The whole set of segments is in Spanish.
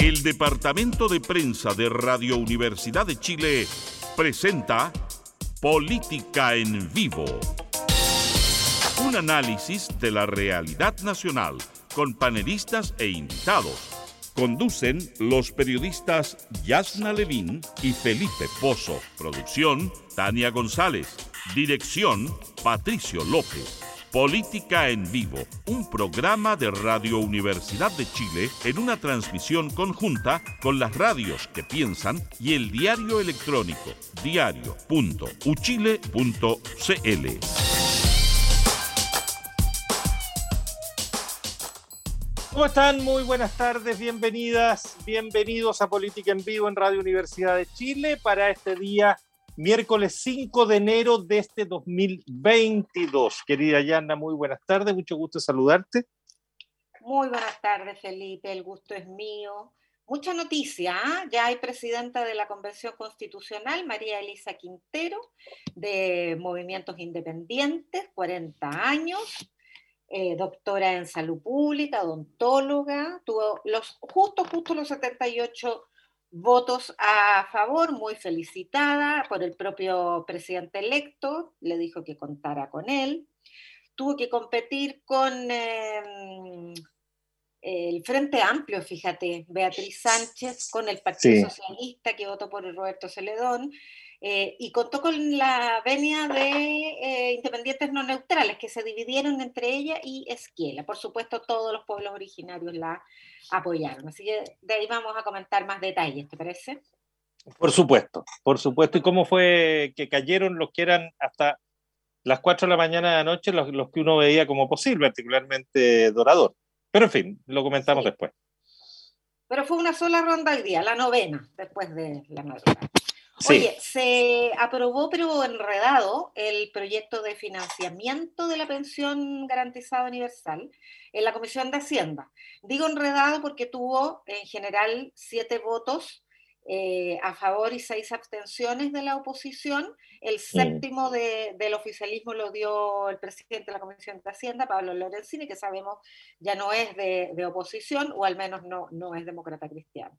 El Departamento de Prensa de Radio Universidad de Chile presenta Política en Vivo. Un análisis de la realidad nacional con panelistas e invitados. Conducen los periodistas Yasna Levín y Felipe Pozo. Producción, Tania González. Dirección, Patricio López. Política en Vivo, un programa de Radio Universidad de Chile en una transmisión conjunta con las radios que piensan y el diario electrónico diario.uchile.cl. ¿Cómo están? Muy buenas tardes, bienvenidas, bienvenidos a Política en Vivo en Radio Universidad de Chile para este día, miércoles 5 de enero de este 2022. Querida Yana, muy buenas tardes, mucho gusto saludarte. Muy buenas tardes, Felipe, el gusto es mío. Mucha noticia, ¿eh? Ya hay presidenta de la Convención Constitucional, María Elisa Quintero, de Movimientos Independientes, 40 años. Doctora en salud pública, odontóloga, tuvo justo los 78 votos a favor, muy felicitada por el propio presidente electo, le dijo que contara con él. Tuvo que competir con el Frente Amplio, fíjate, Beatriz Sánchez, con el Partido Socialista que votó por Roberto Celedón, y contó con la venia de independientes no neutrales que se dividieron entre ella y Esquiela. Por supuesto, todos los pueblos originarios la apoyaron. Así que de ahí vamos a comentar más detalles, ¿te parece? Por supuesto. ¿Y cómo fue que cayeron los que eran hasta las 4 de la mañana de la noche, los que uno veía como posible, particularmente Dorador? Pero en fin, lo comentamos después. Pero fue una sola ronda al día, la 9ª, después de la madrugada. Sí. Oye, se aprobó, pero enredado, el proyecto de financiamiento de la pensión garantizada universal en la Comisión de Hacienda. Digo enredado porque tuvo en general 7 votos a favor y 6 abstenciones de la oposición. El séptimo del oficialismo lo dio el presidente de la Comisión de Hacienda, Pablo Lorenzini, que sabemos ya no es de oposición, o al menos no es demócrata cristiano.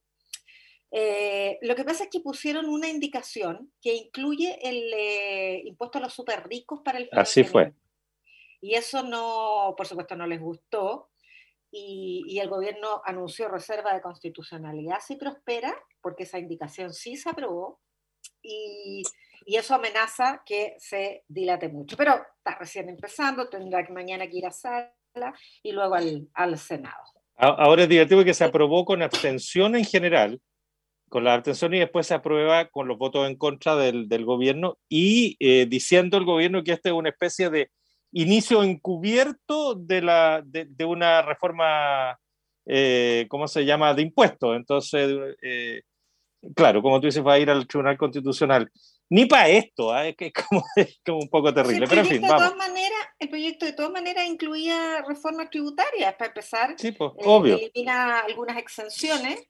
Lo que pasa es que pusieron una indicación que incluye el impuesto a los súper ricos para el financiamiento. Así fue. Y eso no, por supuesto, no les gustó. Y el gobierno anunció reserva de constitucionalidad si prospera, porque esa indicación sí se aprobó. Y eso amenaza que se dilate mucho. Pero está recién empezando, tendrá que mañana que ir a sala y luego al Senado. Ahora es divertido que se aprobó con abstención en general, con la abstención, y después se aprueba con los votos en contra del gobierno y diciendo el gobierno que esta es una especie de inicio encubierto de una reforma, ¿cómo se llama?, de impuestos. Entonces, claro, como tú dices, va a ir al Tribunal Constitucional. Ni para esto, es como un poco terrible. Pero en fin, vamos. El proyecto de todas maneras incluía reformas tributarias, para empezar. Sí, pues, obvio. Elimina algunas exenciones.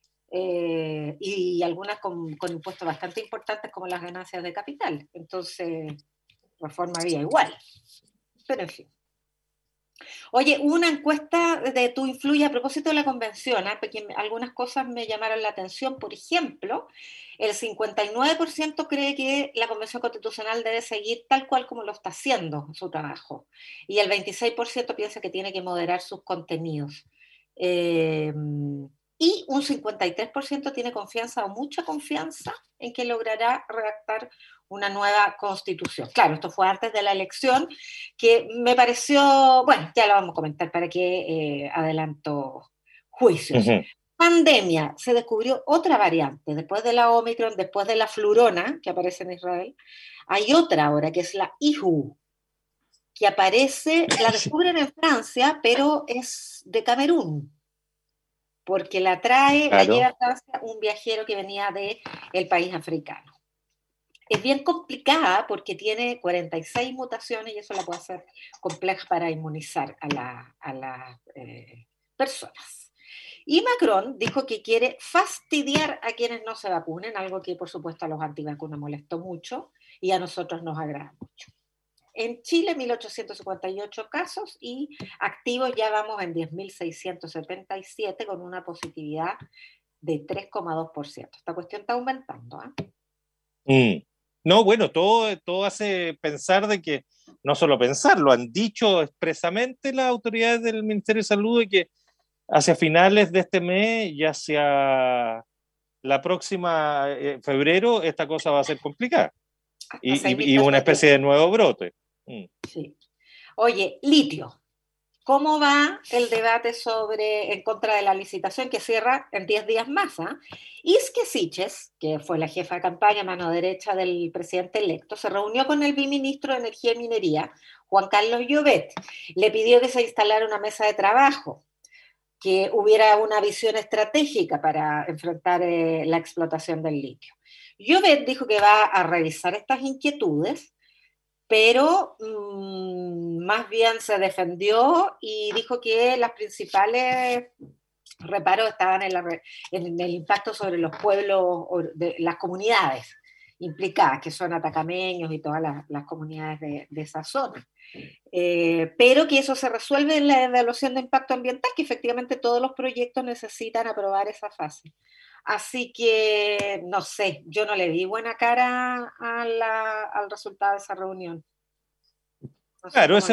Y algunas con impuestos bastante importantes como las ganancias de capital. Entonces, reforma había igual. Pero en fin. Oye, hubo una encuesta de Tu Influye a propósito de la convención, porque algunas cosas me llamaron la atención. Por ejemplo, el 59% cree que la Convención Constitucional debe seguir tal cual como lo está haciendo su trabajo. Y el 26% piensa que tiene que moderar sus contenidos. Y un 53% tiene confianza o mucha confianza en que logrará redactar una nueva constitución. Claro, esto fue antes de la elección, que me pareció, bueno, ya lo vamos a comentar para que adelanto juicios. Pandemia, se descubrió otra variante, después de la Omicron, después de la flurona, que aparece en Israel, hay otra ahora, que es la IHU, que aparece, la descubren en Francia, pero es de Camerún, porque la lleva a Francia un viajero que venía del país africano. Es bien complicada porque tiene 46 mutaciones y eso la puede hacer compleja para inmunizar a las personas. Y Macron dijo que quiere fastidiar a quienes no se vacunen, algo que por supuesto a los antivacunas molestó mucho y a nosotros nos agrada mucho. En Chile, 1.858 casos y activos ya vamos en 10.677 con una positividad de 3,2%. Esta cuestión está aumentando, ¿eh? No, bueno, todo hace pensar de que, no solo pensar, lo han dicho expresamente las autoridades del Ministerio de Salud, de que hacia finales de este mes y hacia la próxima febrero, esta cosa va a ser complicada. Hasta Y una especie de nuevo brote. Sí. Oye, litio. ¿Cómo va el debate en contra de la licitación que cierra en 10 días más? Isque Siches, que fue la jefa de campaña, mano derecha del presidente electo, se reunió con el viceministro de Energía y Minería, Juan Carlos Llobet. Le pidió que se instalara una mesa de trabajo, que hubiera una visión estratégica para enfrentar la explotación del litio. Llobet dijo que va a revisar estas inquietudes, pero más bien se defendió y dijo que las principales reparos estaban en el impacto sobre los pueblos, de las comunidades implicadas, que son atacameños y todas las comunidades de esa zona. Pero que eso se resuelve en la evaluación de impacto ambiental, que efectivamente todos los proyectos necesitan aprobar esa fase. Así que, no sé, yo no le di buena cara al resultado de esa reunión. No sé claro, esa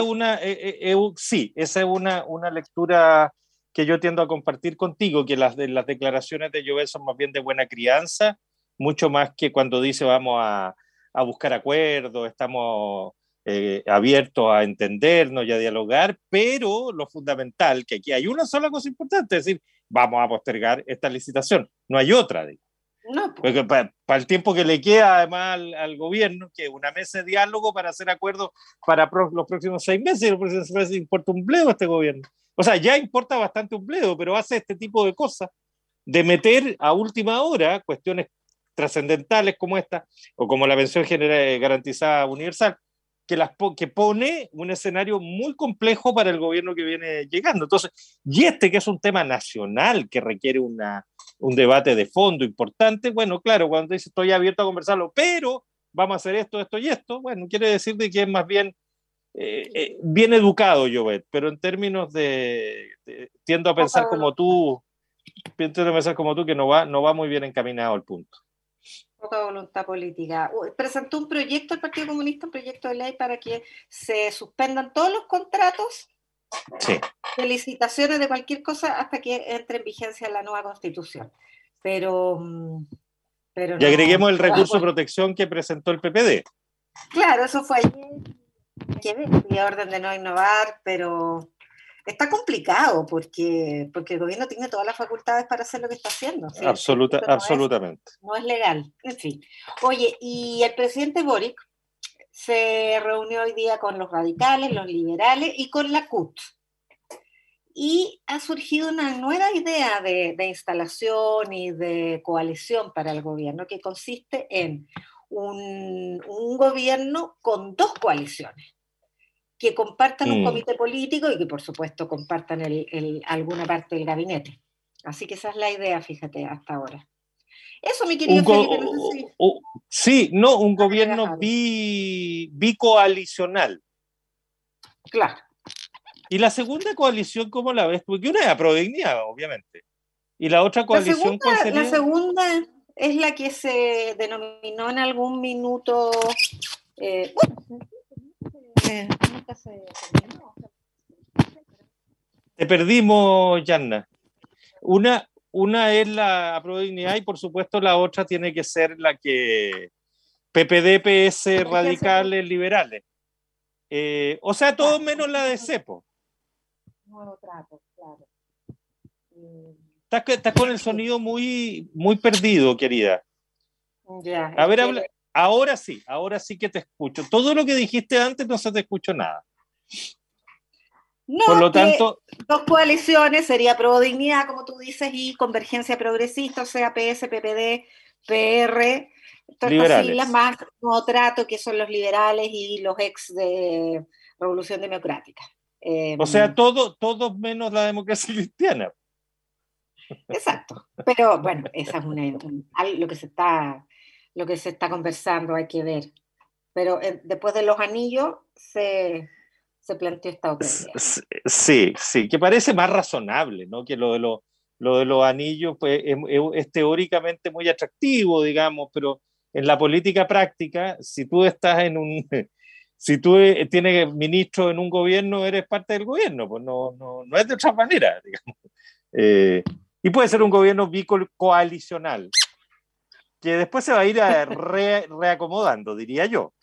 es una lectura que yo tiendo a compartir contigo, que las declaraciones de Joel son más bien de buena crianza, mucho más que cuando dice vamos a buscar acuerdos, estamos abiertos a entendernos y a dialogar, pero lo fundamental, que aquí hay una sola cosa importante, es decir, vamos a postergar esta licitación, no hay otra, digo. No, Porque para el tiempo que le queda además al gobierno, que una mesa de diálogo para hacer acuerdos para los próximos 6 meses, y los próximos 6 meses importa un bledo este gobierno. O sea, ya importa bastante un bledo, pero hace este tipo de cosas, de meter a última hora cuestiones trascendentales como esta, o como la pensión general garantizada universal, que pone un escenario muy complejo para el gobierno que viene llegando. Entonces, y que es un tema nacional que requiere un debate de fondo importante, bueno, claro, cuando dice estoy abierto a conversarlo, pero vamos a hacer esto, esto y esto, bueno, quiere decir de que es más bien bien educado, Jovet, pero en términos tiendo a pensar como tú, que no va muy bien encaminado el punto. Poca voluntad política. Presentó un proyecto el Partido Comunista, un proyecto de ley para que se suspendan todos los contratos de licitaciones de cualquier cosa hasta que entre en vigencia la nueva Constitución. Pero y agreguemos el recurso de protección que presentó el PPD. Claro, eso fue ayer, y orden de no innovar, pero está complicado porque el gobierno tiene todas las facultades para hacer lo que está haciendo. ¿Sí? Absolutamente. No es legal, en fin. Oye, y el presidente Boric se reunió hoy día con los radicales, los liberales y con la CUT. Y ha surgido una nueva idea de instalación y de coalición para el gobierno que consiste en un gobierno con 2 coaliciones que compartan un comité político y que por supuesto compartan alguna parte del gabinete. Así que esa es la idea, fíjate, hasta ahora. Eso, mi querido Felipe, no sé si... un gobierno bicoalicional. Claro. ¿Y la segunda coalición cómo la ves? Porque una es Aprodignidad, obviamente. ¿Y la otra coalición cuál sería? La segunda es la que se denominó en algún minuto... nunca se terminó. Te perdimos, Yanna. Una es la Aprodignidad y por supuesto la otra tiene que ser la que PPD, PS, radicales, liberales. O sea, todo menos la de Cepo. Nuevo trato, claro. Estás con el sonido muy, muy perdido, querida. Ya. A ver, ahora sí que te escucho. Todo lo que dijiste antes no se te escuchó nada. No, por lo tanto, 2 coaliciones sería Prodignidad, como tú dices, y Convergencia Progresista, o sea, PS, PPD, PR, todas estas siglas más Nuevo Trato, que son los liberales y los ex de Revolución Democrática. O sea, todos menos la Democracia Cristiana. Exacto. Pero bueno, esa es lo que se está conversando, hay que ver. Pero después de los anillos se planteó esta otra idea. Sí, que parece más razonable, ¿no? Que lo lo de los anillos pues, es teóricamente muy atractivo, digamos, pero en la política práctica, si tú estás en un... Si tú tienes ministro en un gobierno, eres parte del gobierno, pues no es de otra manera, digamos. Y puede ser un gobierno bicoalicional, que después se va a ir reacomodando, diría yo.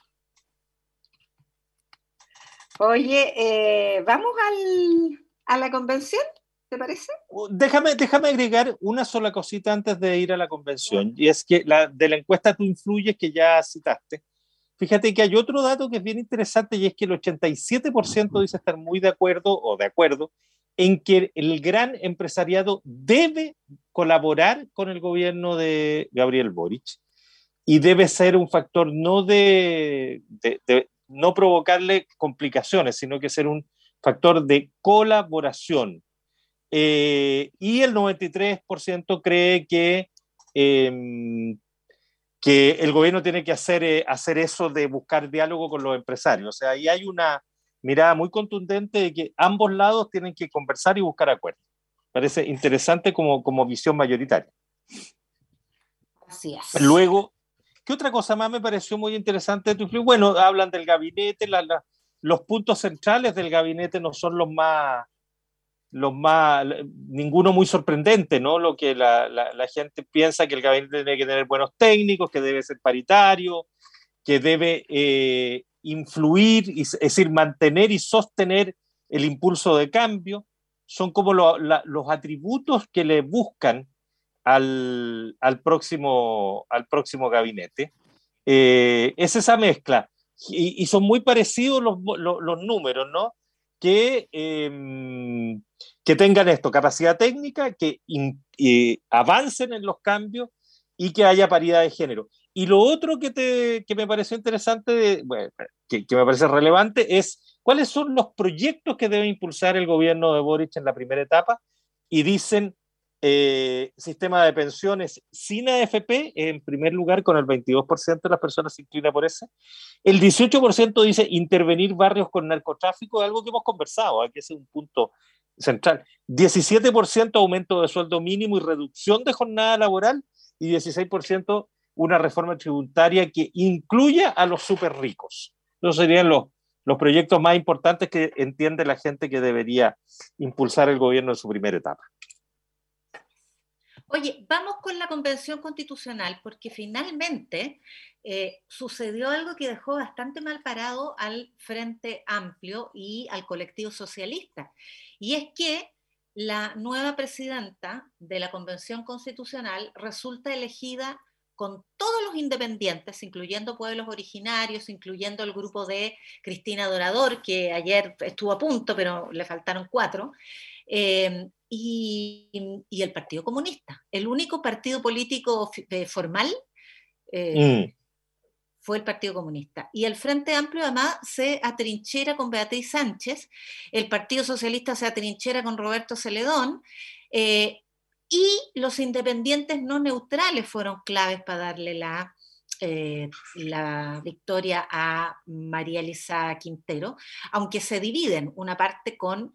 Oye, ¿vamos a la convención? ¿Te parece? Déjame agregar una sola cosita antes de ir a la convención, y es que de la encuesta Tú Influyes que ya citaste, fíjate que hay otro dato que es bien interesante y es que el 87% dice estar muy de acuerdo en que el gran empresariado debe colaborar con el gobierno de Gabriel Boric y debe ser un factor de no provocarle complicaciones, sino que ser un factor de colaboración. Y el 93% cree que el gobierno tiene que hacer eso de buscar diálogo con los empresarios. O sea, ahí hay una mirada muy contundente de que ambos lados tienen que conversar y buscar acuerdos. Parece interesante como visión mayoritaria. Así es. Luego, ¿qué otra cosa más me pareció muy interesante? Bueno, hablan del gabinete, los puntos centrales del gabinete no son ninguno muy sorprendente, ¿no? Lo que la gente piensa que el gabinete tiene que tener buenos técnicos, que debe ser paritario, que debe influir, es decir, mantener y sostener el impulso de cambio, son como los atributos que le buscan al próximo gabinete. Es esa mezcla, y son muy parecidos los números, ¿no? Que tengan esto, capacidad técnica, que avancen en los cambios y que haya paridad de género. Y lo otro que me pareció interesante, bueno, que me parece relevante, es cuáles son los proyectos que debe impulsar el gobierno de Boric en la primera etapa. Y dicen sistema de pensiones sin AFP, en primer lugar, con el 22% de las personas se inclina por ese. El 18% dice intervenir barrios con narcotráfico, algo que hemos conversado, que ese es un punto central. 17% aumento de sueldo mínimo y reducción de jornada laboral, y 16% una reforma tributaria que incluya a los súper ricos. Esos serían los proyectos más importantes que entiende la gente que debería impulsar el gobierno en su primera etapa. Oye, vamos con la Convención Constitucional, porque finalmente sucedió algo que dejó bastante mal parado al Frente Amplio y al colectivo socialista. Y es que la nueva presidenta de la Convención Constitucional resulta elegida con todos los independientes, incluyendo pueblos originarios, incluyendo el grupo de Cristina Dorador, que ayer estuvo a punto, pero le faltaron 4, y el Partido Comunista. El único partido político formal fue el Partido Comunista. Y el Frente Amplio además se atrinchera con Beatriz Sánchez, el Partido Socialista se atrinchera con Roberto Celedón, y los independientes no neutrales fueron claves para darle la victoria a María Elisa Quintero, aunque se dividen una parte con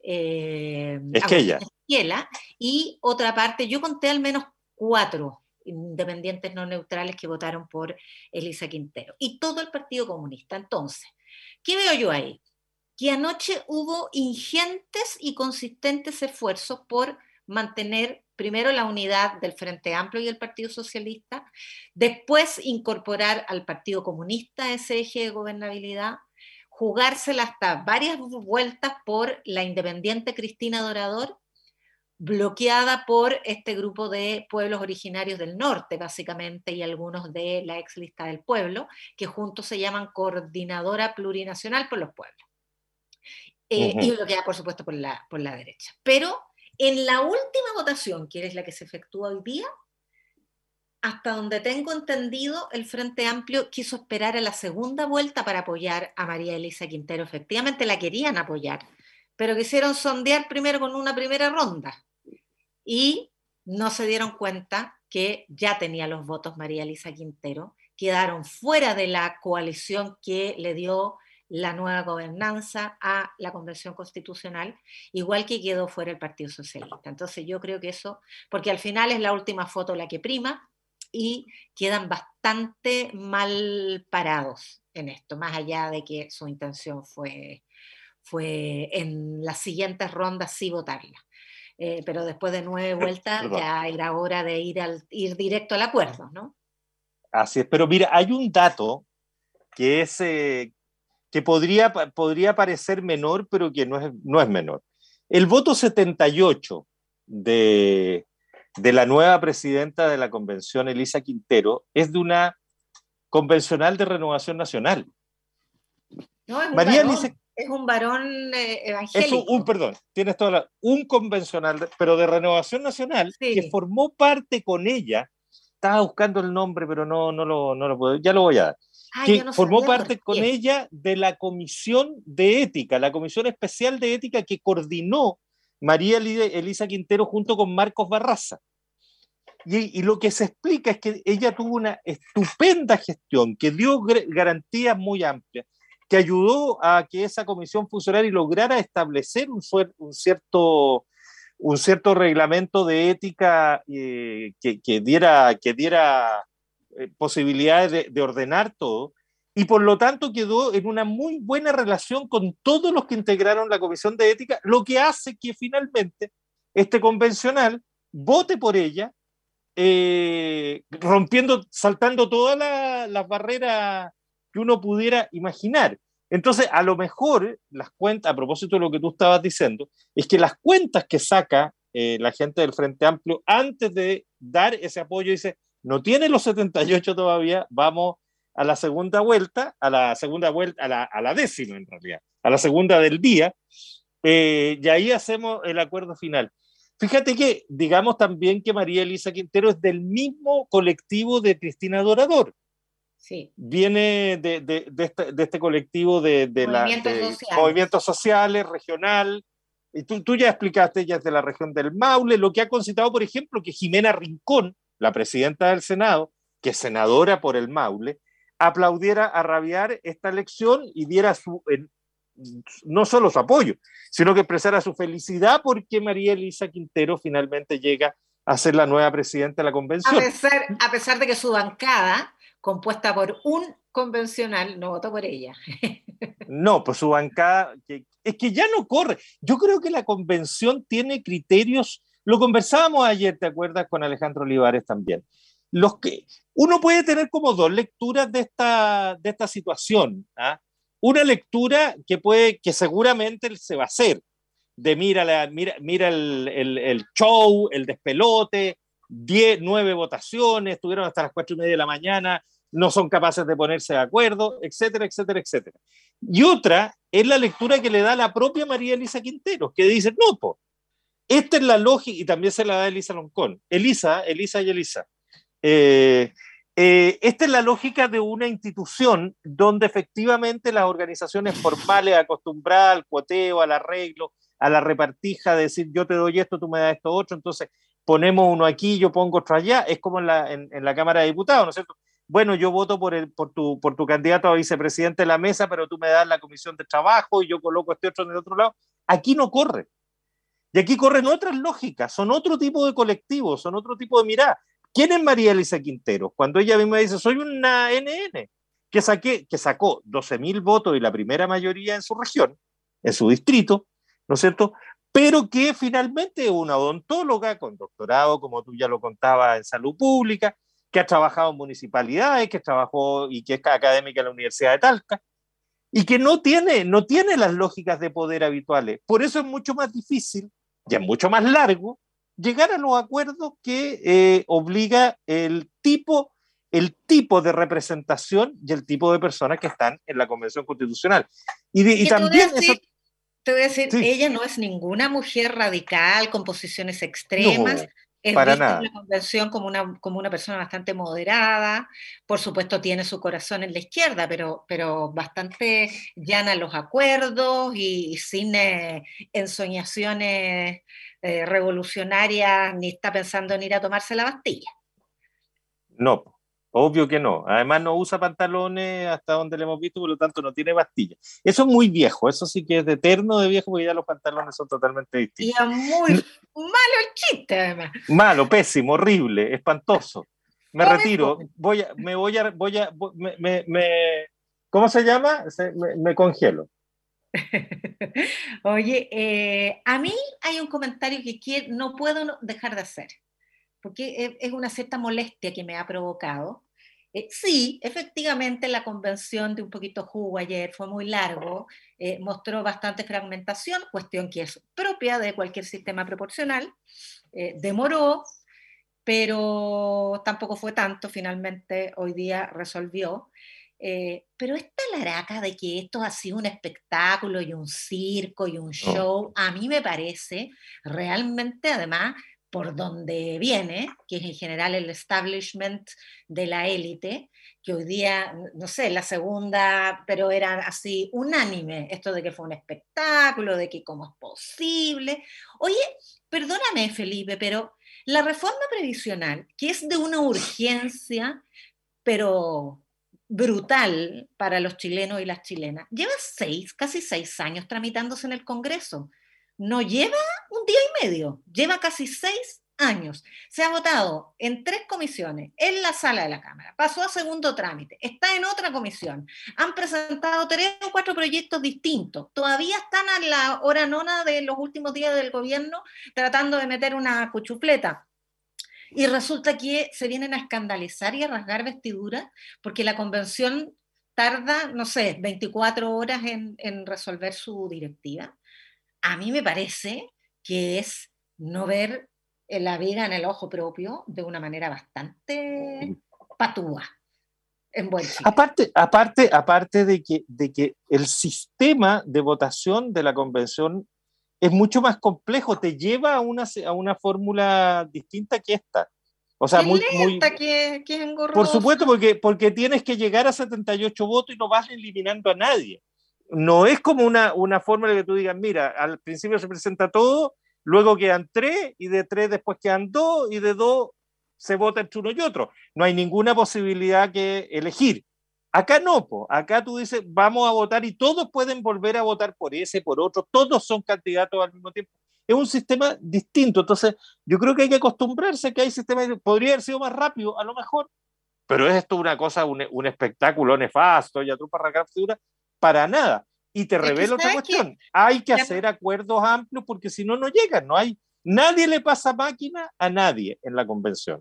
Esquella y otra parte, yo conté al menos 4 independientes no neutrales que votaron por Elisa Quintero, y todo el Partido Comunista. Entonces, ¿qué veo yo ahí? Que anoche hubo ingentes y consistentes esfuerzos por mantener primero la unidad del Frente Amplio y el Partido Socialista, después incorporar al Partido Comunista a ese eje de gobernabilidad, jugársela hasta varias vueltas por la independiente Cristina Dorador, bloqueada por este grupo de pueblos originarios del norte, básicamente, y algunos de la ex lista del pueblo, que juntos se llaman Coordinadora Plurinacional por los Pueblos. Y bloqueada, por supuesto, por la derecha. Pero en la última votación, que es la que se efectúa hoy día, hasta donde tengo entendido, el Frente Amplio quiso esperar a la segunda vuelta para apoyar a María Elisa Quintero. Efectivamente la querían apoyar, pero quisieron sondear primero con una primera ronda y no se dieron cuenta que ya tenía los votos María Elisa Quintero, quedaron fuera de la coalición que le dio la nueva gobernanza a la Convención Constitucional, igual que quedó fuera el Partido Socialista. Entonces yo creo que eso, porque al final es la última foto la que prima y quedan bastante mal parados en esto, más allá de que su intención fue en las siguientes rondas sí votarla. Pero después de 9 vueltas Perdón. ya era hora de ir directo al acuerdo, ¿no? Así es, pero mira, hay un dato que es que podría parecer menor, pero que no es menor. El voto 78 de la nueva presidenta de la convención, Elisa Quintero, es de una convencional de Renovación Nacional. No, María Elisa es un varón es evangélico. perdón, tienes un convencional, pero de Renovación Nacional, Sí. que formó parte con ella, estaba buscando el nombre, pero no lo puedo, ya lo voy a dar, que no formó sabía parte con ella de la Comisión de Ética, la Comisión Especial de Ética que coordinó María Elisa Quintero junto con Marcos Barraza. Y lo que se explica es que ella tuvo una estupenda gestión, que dio garantías muy amplias, que ayudó a que esa comisión funcionara y lograra establecer un cierto reglamento de ética que diera posibilidades de ordenar todo, y por lo tanto quedó en una muy buena relación con todos los que integraron la comisión de ética, lo que hace que finalmente este convencional vote por ella, saltando todas las barreras que uno pudiera imaginar. Entonces, a lo mejor las cuentas, a propósito de lo que tú estabas diciendo, es que las cuentas que saca la gente del Frente Amplio antes de dar ese apoyo, dice, no tiene los 78 todavía, vamos a la segunda vuelta, a la décima en realidad, a la segunda del día, y ahí hacemos el acuerdo final. Fíjate que, digamos también que María Elisa Quintero es del mismo colectivo de Cristina Dorador. Sí. Viene de este colectivo de movimientos sociales, regional. Y tú ya explicaste, ella es de la región del Maule, lo que ha concitado, por ejemplo, que Jimena Rincón, la presidenta del Senado, que es senadora por el Maule, aplaudiera a rabiar esta elección y diera no solo su apoyo, sino que expresara su felicidad porque María Elisa Quintero finalmente llega a ser la nueva presidenta de la convención. A pesar de que su bancada, compuesta por un convencional, no votó por ella. No, pues su bancada, es que ya no corre. Yo creo que la convención tiene criterios, lo conversábamos ayer, ¿te acuerdas? Con Alejandro Olivares también. Uno puede tener como dos lecturas de esta situación. ¿Ah? Una lectura que seguramente se va a hacer, de mira el show, el despelote, 9 votaciones, estuvieron hasta las 4:30 de la mañana, no son capaces de ponerse de acuerdo, etcétera, etcétera, etcétera. Y otra es la lectura que le da la propia María Elisa Quintero, que dice, no, esta es la lógica, y también se la da Elisa Loncón. Elisa. Esta es la lógica de una institución donde efectivamente las organizaciones formales acostumbradas al cuoteo, al arreglo, a la repartija, de decir yo te doy esto, tú me das esto otro, entonces ponemos uno aquí, yo pongo otro allá, es como en la Cámara de Diputados, ¿no es cierto? Bueno, yo voto por tu candidato a vicepresidente de la mesa, pero tú me das la comisión de trabajo y yo coloco este otro en el otro lado. Aquí no corre. Y aquí corren otras lógicas, son otro tipo de colectivos, son otro tipo de mirada. ¿Quién es María Elisa Quintero? Cuando ella misma dice, soy una NN, que sacó 12.000 votos y la primera mayoría en su región, en su distrito, ¿no es cierto? Pero que finalmente es una odontóloga con doctorado, como tú ya lo contabas, en salud pública, que ha trabajado en municipalidades, que trabajó y que es académica en la Universidad de Talca, y que no tiene las lógicas de poder habituales. Por eso es mucho más difícil y es mucho más largo llegar a los acuerdos que obliga el tipo de representación y el tipo de personas que están en la Convención Constitucional. Y también te voy a decir, sí. Ella no es ninguna mujer radical con posiciones extremas. No, es para vista nada. en la convención como una persona bastante moderada. Por supuesto tiene su corazón en la izquierda, pero bastante llana los acuerdos y sin ensoñaciones revolucionarias, ni está pensando en ir a tomarse la Bastilla. No. Obvio que no. Además no usa pantalones hasta donde le hemos visto, por lo tanto no tiene pastillas. Eso es muy viejo, eso sí que es de eterno de viejo, porque ya los pantalones son totalmente Y distintos. es muy malo el chiste, además. Malo, pésimo, horrible, espantoso. Me Fome, retiro, fome. ¿cómo se llama? Me congelo. Oye, a mí hay un comentario que no puedo dejar de hacer, porque es una cierta molestia que me ha provocado. Sí, efectivamente la convención de un poquito jugo ayer fue muy largo, mostró bastante fragmentación, cuestión que es propia de cualquier sistema proporcional, demoró, pero tampoco fue tanto, finalmente hoy día resolvió. Pero esta laraca de que esto ha sido un espectáculo y un circo y un Oh. show, a mí me parece realmente, además, por donde viene, que es en general el establishment de la élite, que hoy día, no sé, la segunda, pero era así unánime, esto de que fue un espectáculo, de que cómo es posible. Oye, perdóname, Felipe, pero la reforma previsional, que es de una urgencia, pero brutal para los chilenos y las chilenas, lleva casi 6 años tramitándose en el Congreso. No lleva un día y medio, lleva casi 6 años. Se ha votado en 3 comisiones, en la sala de la Cámara, pasó a segundo trámite, está en otra comisión, han presentado 3 o 4 proyectos distintos, todavía están a la hora nona de los últimos días del gobierno tratando de meter una cuchufleta. Y resulta que se vienen a escandalizar y a rasgar vestiduras porque la convención tarda, no sé, 24 horas en resolver su directiva. A mí me parece que es no ver la viga en el ojo propio de una manera bastante patúa, en buen chileno. Aparte de que el sistema de votación de la convención es mucho más complejo, te lleva a una fórmula distinta que esta. O sea, Que es lenta, que es por engorrosa. supuesto, porque tienes que llegar a 78 votos y no vas eliminando a nadie. No es como una fórmula que tú digas, mira, al principio se presenta todo, luego quedan 3, y de 3 después quedan 2, y de 2 se vota entre uno y otro. No hay ninguna posibilidad que elegir. Acá no, acá tú dices, vamos a votar y todos pueden volver a votar por ese, por otro, todos son candidatos al mismo tiempo. Es un sistema distinto, entonces yo creo que hay que acostumbrarse a que hay sistemas, podría haber sido más rápido, a lo mejor, pero es esto una cosa, un espectáculo nefasto, ya tú para arrancar figura, para nada. Y te Es que revela otra sabes cuestión, que hay que hacer acuerdos amplios porque si no, no llegan, nadie le pasa máquina a nadie en la convención.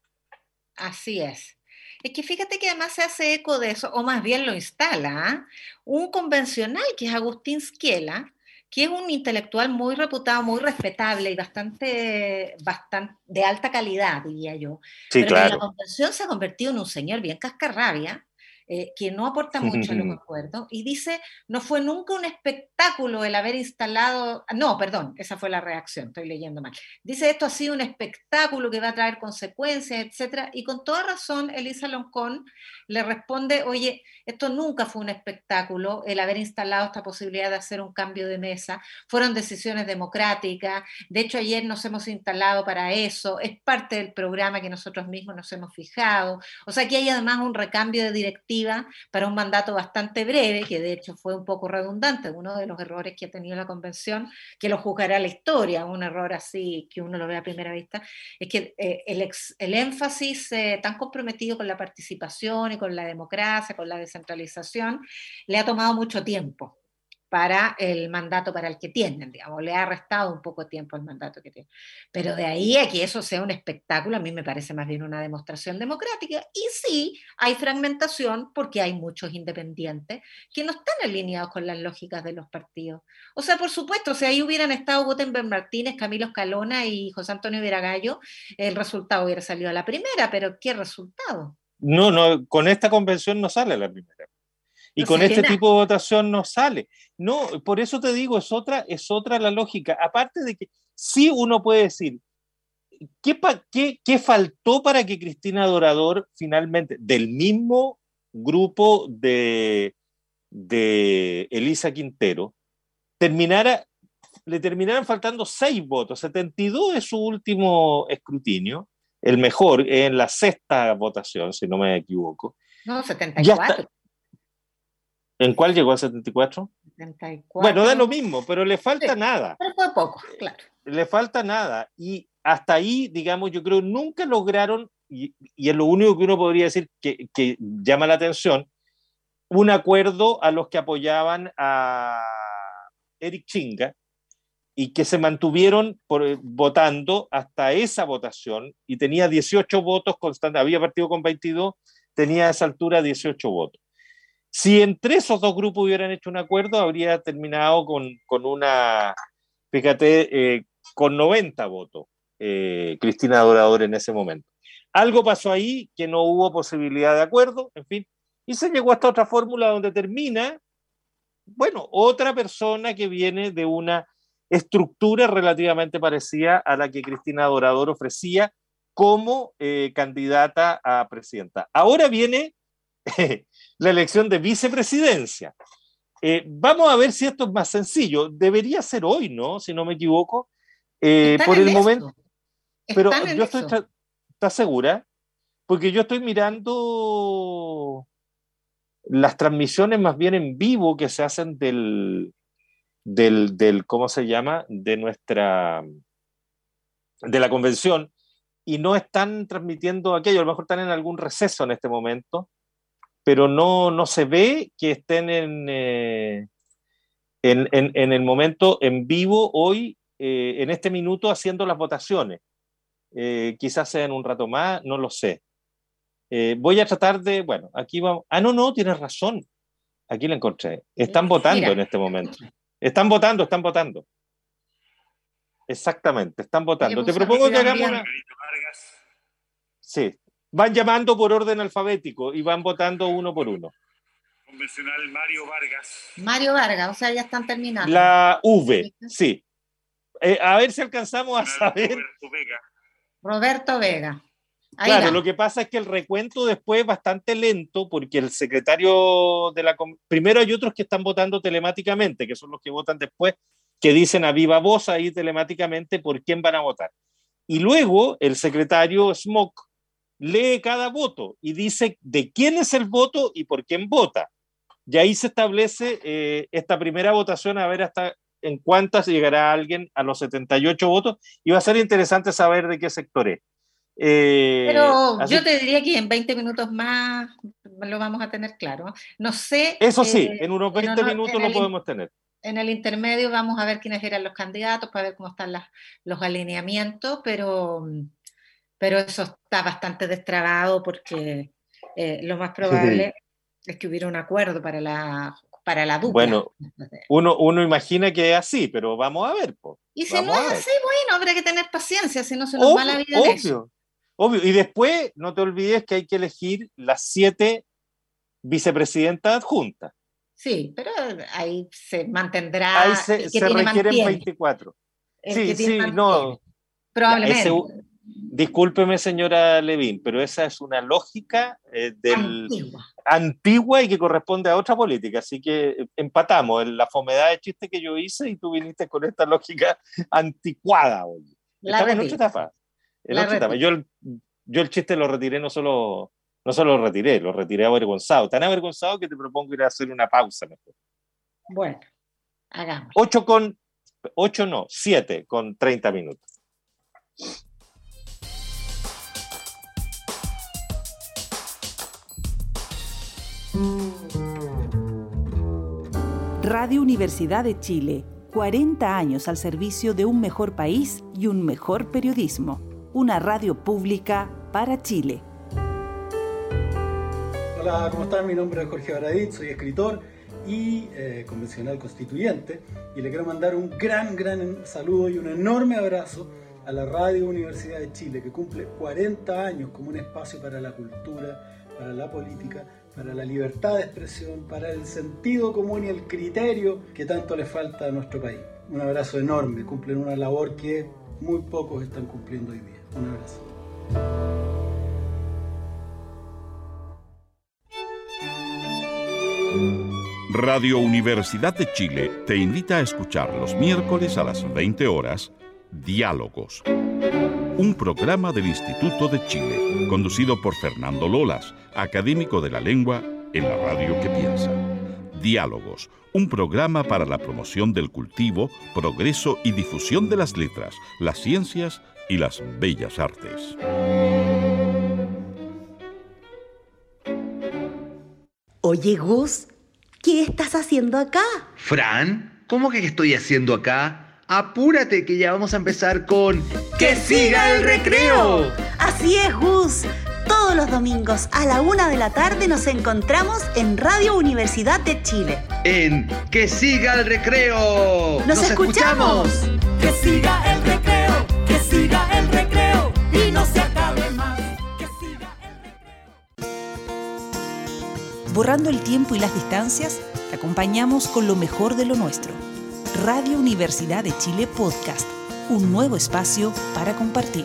así es. Es que fíjate que además se hace eco de eso, o más bien lo instala, ¿eh? Un convencional que es Agustín Schiela, que es un intelectual muy reputado, muy respetable y bastante de alta calidad, diría yo, Sí, pero que en la claro. convención se ha convertido en un señor bien cascarrabia, que no aporta mucho a los acuerdos, y dice, no fue nunca un espectáculo el haber instalado, no, perdón, esa fue la reacción, estoy leyendo mal. Dice, esto ha sido un espectáculo que va a traer consecuencias, etcétera, y con toda razón Elisa Loncón le responde, oye, esto nunca fue un espectáculo, el haber instalado esta posibilidad de hacer un cambio de mesa, fueron decisiones democráticas, de hecho ayer nos hemos instalado para eso, es parte del programa que nosotros mismos nos hemos fijado, o sea que hay además un recambio de directiva para un mandato bastante breve, que de hecho fue un poco redundante, uno de los errores que ha tenido la convención, que lo juzgará la historia, un error así que uno lo ve a primera vista, es que el énfasis tan comprometido con la participación y con la democracia, con la descentralización, le ha tomado mucho tiempo para el mandato para el que tienen, digamos, le ha restado un poco tiempo al mandato que tienen. Pero de ahí a que eso sea un espectáculo, a mí me parece más bien una demostración democrática. Y sí, hay fragmentación porque hay muchos independientes que no están alineados con las lógicas de los partidos. O sea, por supuesto, si ahí hubieran estado Gutenberg Martínez, Camilo Escalona y José Antonio Viragallo, el resultado hubiera salido a la primera, pero ¿qué resultado? No, con esta convención no sale la primera. Y No con sale este nada. tipo de votación no sale. No, por eso te digo, es otra la lógica. Aparte de que sí uno puede decir, ¿qué faltó para que Cristina Dorador finalmente, del mismo grupo de Elisa Quintero, le terminaran faltando 6 votos, 72 de su último escrutinio, el mejor, en la sexta votación, si no me equivoco. No, 74. ¿En cuál llegó a 74? 74. Bueno, da lo mismo, pero le falta nada. Pero fue poco, claro. Le falta nada. Y hasta ahí, digamos, yo creo nunca lograron, y es lo único que uno podría decir que llama la atención, un acuerdo a los que apoyaban a Eric Chinga y que se mantuvieron votando hasta esa votación y tenía 18 votos constantes, había partido con 22, tenía a esa altura 18 votos. Si entre esos dos grupos hubieran hecho un acuerdo, habría terminado con una, fíjate, con 90 votos, Cristina Dorador en ese momento. Algo pasó ahí que no hubo posibilidad de acuerdo, en fin, y se llegó a esta otra fórmula donde termina, bueno, otra persona que viene de una estructura relativamente parecida a la que Cristina Dorador ofrecía como candidata a presidenta. Ahora viene la elección de vicepresidencia. Vamos a ver si esto es más sencillo. Debería ser hoy, ¿no? Si no me equivoco. Por el momento. Pero yo estoy. ¿Estás segura? Porque yo estoy mirando las transmisiones más bien en vivo que se hacen del ¿cómo se llama? De la convención, y no están transmitiendo aquello. A lo mejor están en algún receso en este momento, pero no se ve que estén en el momento en vivo hoy, en este minuto, haciendo las votaciones. Quizás sea en un rato más, no lo sé. Voy a tratar de, bueno, aquí vamos. No, tienes razón. Aquí la encontré. Están votando en este momento. Están votando. Exactamente, están votando. Te propongo que hagamos una... Sí, van llamando por orden alfabético y van votando uno por uno. Convencional Mario Vargas. Mario Vargas, o sea, ya están terminando. La V, sí. A ver si alcanzamos a saber. Roberto Vega. Ahí claro, va. lo que pasa es que el recuento después es bastante lento porque el secretario de la... Primero hay otros que están votando telemáticamente, que son los que votan después, que dicen a viva voz ahí telemáticamente por quién van a votar. Y luego el secretario Smock lee cada voto y dice de quién es el voto y por quién vota. Y ahí se establece esta primera votación, a ver hasta en cuántas llegará alguien a los 78 votos, y va a ser interesante saber de qué sector es. Pero yo te diría que en 20 minutos más lo vamos a tener claro. No sé. Eso sí, en unos 20 minutos lo podemos tener. En el intermedio vamos a ver quiénes eran los candidatos para ver cómo están los alineamientos, pero eso está bastante destrabado porque lo más probable es que hubiera un acuerdo para la dupla. Bueno, uno imagina que es así, pero vamos a ver. Y si no es así, bueno, habrá que tener paciencia, si no se nos va la vida en eso. Obvio. Y después, no te olvides que hay que elegir las 7 vicepresidentas adjuntas. Sí, pero ahí se mantendrá. Ahí se requieren 24. Sí, no. Probablemente. Discúlpeme, señora Levin, pero esa es una lógica antigua y que corresponde a otra política. Así que empatamos en la fomedad de chiste que yo hice y tú viniste con esta lógica anticuada. Oye. Estamos en otra etapa. Yo el chiste lo retiré, no solo lo retiré avergonzado. Tan avergonzado que te propongo ir a hacer una pausa mejor. Bueno, hagamos. 7 con 30 minutos. Radio Universidad de Chile, 40 años al servicio de un mejor país y un mejor periodismo. Una radio pública para Chile. Hola, ¿cómo están? Mi nombre es Jorge Baradit, soy escritor y convencional constituyente, y le quiero mandar un gran saludo y un enorme abrazo a la Radio Universidad de Chile, que cumple 40 años como un espacio para la cultura, para la política, para la libertad de expresión, para el sentido común y el criterio que tanto le falta a nuestro país. Un abrazo enorme, cumplen una labor que muy pocos están cumpliendo hoy día. Un abrazo. Radio Universidad de Chile te invita a escuchar los miércoles a las 20 horas Diálogos. Un programa del Instituto de Chile, conducido por Fernando Lolas, académico de la lengua en la radio que piensa. Diálogos, un programa para la promoción del cultivo, progreso y difusión de las letras, las ciencias y las bellas artes. Oye, Gus, ¿qué estás haciendo acá? Fran, ¿cómo que qué estoy haciendo acá? Apúrate que ya vamos a empezar con ¡Que siga el recreo! Así es, Gus. Todos los domingos a la 1 de la tarde nos encontramos en Radio Universidad de Chile. En ¡Que siga el recreo! ¡Nos escuchamos! Que siga el recreo, que siga el recreo y no se acabe más. Que siga el recreo. Borrando el tiempo y las distancias, te acompañamos con lo mejor de lo nuestro. Radio Universidad de Chile Podcast, un nuevo espacio para compartir.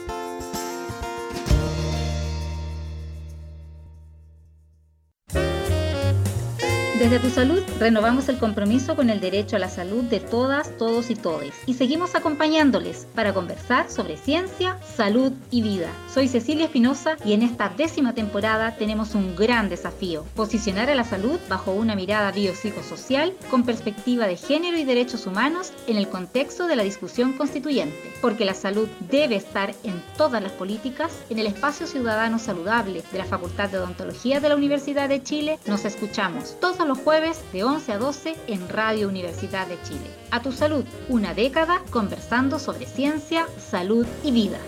Desde Tu Salud renovamos el compromiso con el derecho a la salud de todas, todos y todes y seguimos acompañándoles para conversar sobre ciencia, salud y vida. Soy Cecilia Espinosa y en esta 10ª temporada tenemos un gran desafío: posicionar a la salud bajo una mirada biopsicosocial con perspectiva de género y derechos humanos en el contexto de la discusión constituyente, porque la salud debe estar en todas las políticas. En el espacio ciudadano saludable de la Facultad de Odontología de la Universidad de Chile nos escuchamos todos los jueves de 11 a 12 en Radio Universidad de Chile. A Tu Salud, una década conversando sobre ciencia, salud y vida.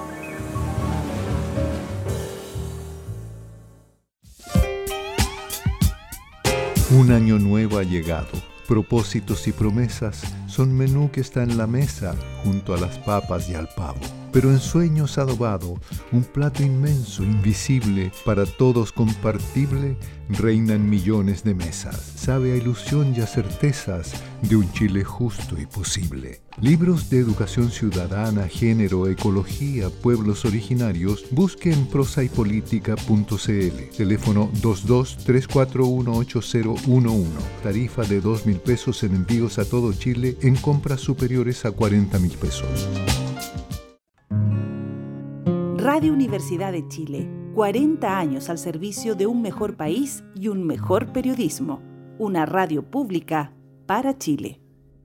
Un año nuevo ha llegado. Propósitos y promesas son menú que está en la mesa junto a las papas y al pavo. Pero en sueños adobado, un plato inmenso, invisible, para todos compartible, reina en millones de mesas. Sabe a ilusión y a certezas de un Chile justo y posible. Libros de educación ciudadana, género, ecología, pueblos originarios, busque en prosaypolitica.cl. Teléfono 22-341-8011. Tarifa de 2.000 pesos en envíos a todo Chile en compras superiores a 40.000 pesos. Radio Universidad de Chile, 40 años al servicio de un mejor país y un mejor periodismo. Una radio pública para Chile.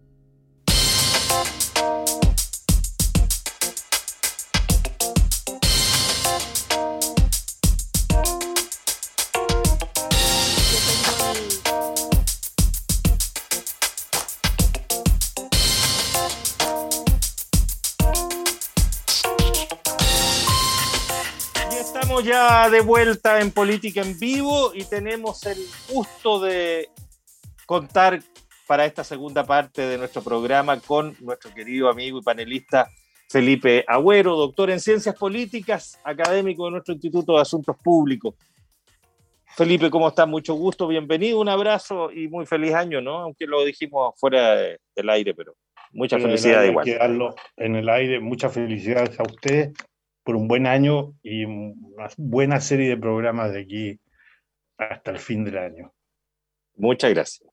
Ya de vuelta en Política en Vivo y tenemos el gusto de contar para esta segunda parte de nuestro programa con nuestro querido amigo y panelista Felipe Agüero, doctor en Ciencias Políticas, académico de nuestro Instituto de Asuntos Públicos. Felipe, ¿cómo estás? Mucho gusto, bienvenido, un abrazo y muy feliz año, ¿no? Aunque lo dijimos fuera del aire, pero mucha felicidad igual. Quedarlo en el aire, muchas felicidades a usted por un buen año y una buena serie de programas de aquí hasta el fin del año. Muchas gracias.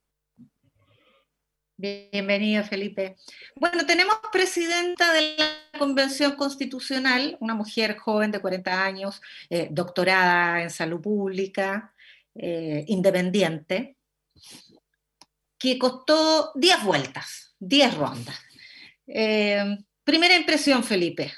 Bienvenido, Felipe. Bueno, tenemos presidenta de la Convención Constitucional, una mujer joven de 40 años, doctorada en salud pública, independiente, que costó 10 vueltas, 10 rondas. Primera impresión, Felipe.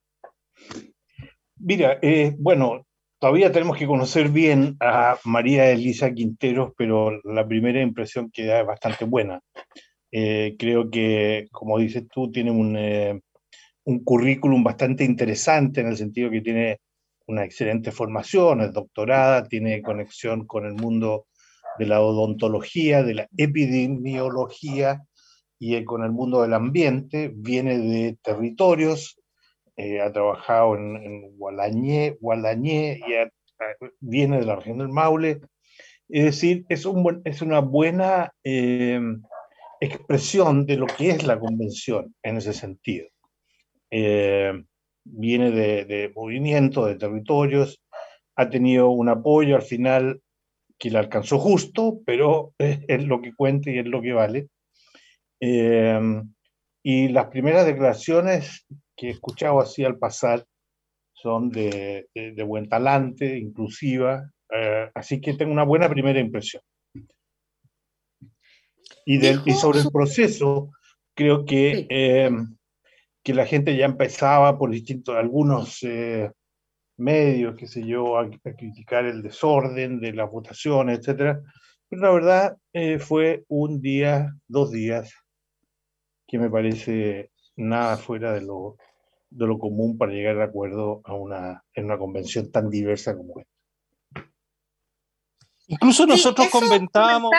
Mira, bueno, todavía tenemos que conocer bien a María Elisa Quinteros, pero la primera impresión que da es bastante buena. Creo que, como dices tú, tiene un currículum bastante interesante en el sentido que tiene una excelente formación, es doctorada, tiene conexión con el mundo de la odontología, de la epidemiología y con el mundo del ambiente, viene de territorios. Ha trabajado en Gualañé y viene de la región del Maule. Es decir, es una buena expresión de lo que es la convención en ese sentido. Viene de movimiento, de territorios, ha tenido un apoyo al final que le alcanzó justo, pero es lo que cuenta y es lo que vale. Y las primeras declaraciones que he escuchado así al pasar son de buen talante, inclusiva, así que tengo una buena primera impresión. Y sobre el proceso, creo que la gente ya empezaba por algunos medios, qué sé yo, a criticar el desorden de las votaciones, etcétera. Pero la verdad fue un día, 2 días, que me parece nada fuera de lo común para llegar de acuerdo en una convención tan diversa como esta. Incluso nosotros comentábamos...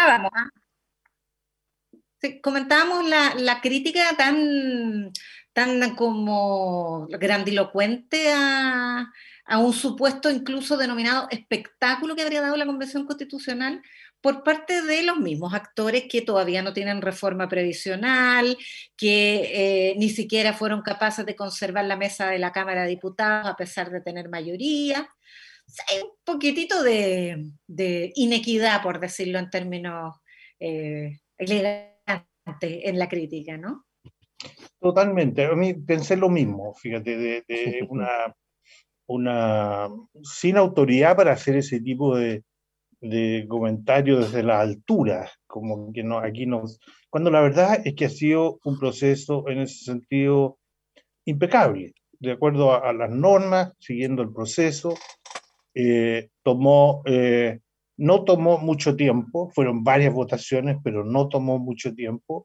Sí, comentábamos la crítica tan como grandilocuente a un supuesto incluso denominado espectáculo que habría dado la Convención Constitucional por parte de los mismos actores que todavía no tienen reforma previsional, que ni siquiera fueron capaces de conservar la mesa de la Cámara de Diputados a pesar de tener mayoría. O sea, hay un poquitito de inequidad, por decirlo en términos elegantes, en la crítica, ¿no? Totalmente. A mí pensé lo mismo, fíjate, de una sin autoridad para hacer ese tipo de comentarios desde la altura, como que no, aquí no, cuando la verdad es que ha sido un proceso en ese sentido impecable, de acuerdo a las normas, siguiendo el proceso, no tomó mucho tiempo, fueron varias votaciones, pero no tomó mucho tiempo,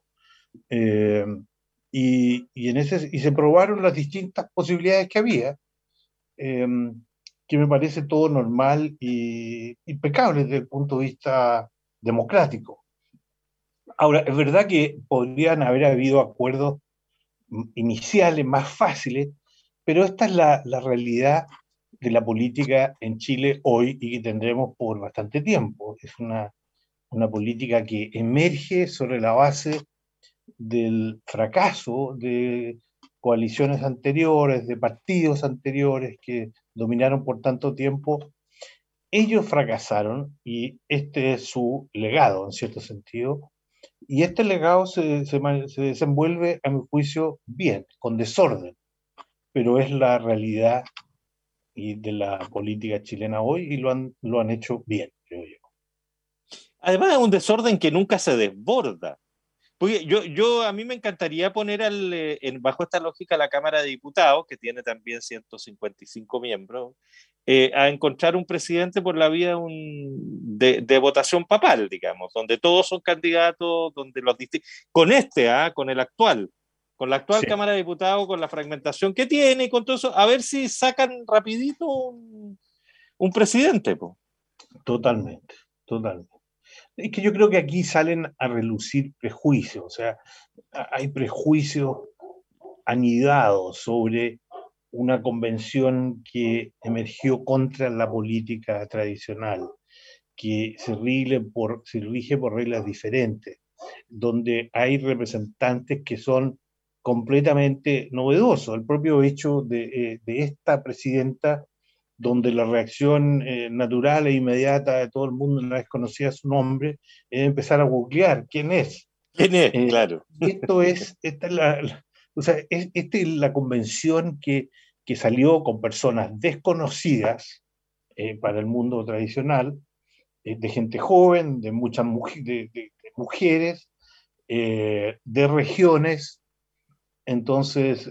y se probaron las distintas posibilidades que había, que me parece todo normal y impecable desde el punto de vista democrático. Ahora, es verdad que podrían haber habido acuerdos iniciales más fáciles, pero esta es la realidad de la política en Chile hoy y que tendremos por bastante tiempo. Es una política que emerge sobre la base del fracaso de coaliciones anteriores, de partidos anteriores que dominaron por tanto tiempo. Ellos fracasaron y este es su legado, en cierto sentido, y este legado se desenvuelve, a mi juicio, bien, con desorden, pero es la realidad de la política chilena hoy y lo han hecho bien, creo yo. Además es un desorden que nunca se desborda. Porque a mí me encantaría poner bajo esta lógica la Cámara de Diputados, que tiene también 155 miembros, a encontrar un presidente por la vía de votación papal, digamos, donde todos son candidatos, donde con la actual sí. Cámara de Diputados, con la fragmentación que tiene y con todo eso, a ver si sacan rapidito un presidente. Po. Totalmente. Es que yo creo que aquí salen a relucir prejuicios, o sea, hay prejuicios anidados sobre una convención que emergió contra la política tradicional, que se rige por reglas diferentes, donde hay representantes que son completamente novedosos. El propio hecho de esta presidenta, donde la reacción natural e inmediata de todo el mundo una vez conocía su nombre, es empezar a googlear quién es. Claro. Esta es la convención que salió con personas desconocidas para el mundo tradicional, de gente joven, de muchas de mujeres, de regiones. Entonces,